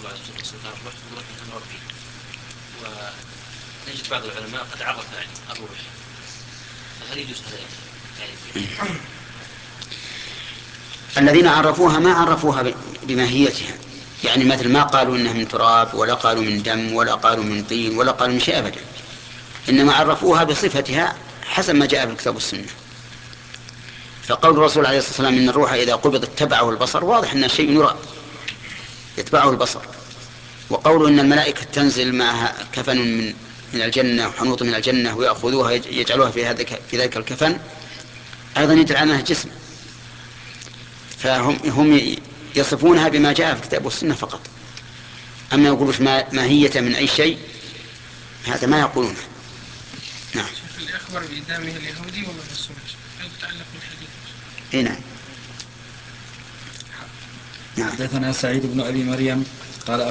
الله عز وجل صفات الروح من ربه، ونجد بعض العلماء قد عرف يعني الروح، فهل يجوز هذا يعني؟ الذين عرفوها ما عرفوها بماهيتها، يعني مثل ما قالوا إنها من تراب، ولا قالوا من دم، ولا قالوا من طين، ولا قالوا من شيء أبدا، إنما عرفوها بصفتها حسب ما جاء في الكتاب والسنة. فقول الرسول عليه الصلاة والسلام إن الروح إذا قبض اتبعه البصر، واضح أن شيء يرى يتبعه البصر. وقول إن الملائكة تنزل معها كفن من الجنة وحنوط من الجنة ويأخذوها يجعلوها في ذلك الكفن، أيضا يدل على أنها جسم. فهم يصفونها بما جاء في الكتاب والسنة فقط. أما يقولون ماهية من أي شيء، هذا ما يقولونه. نعم. اللي أخبر بإدامه اليهودي ولا الرسول؟ هل يتعلق بالحديث؟ هنا. حدثنا سعيد بن أبي مريم قال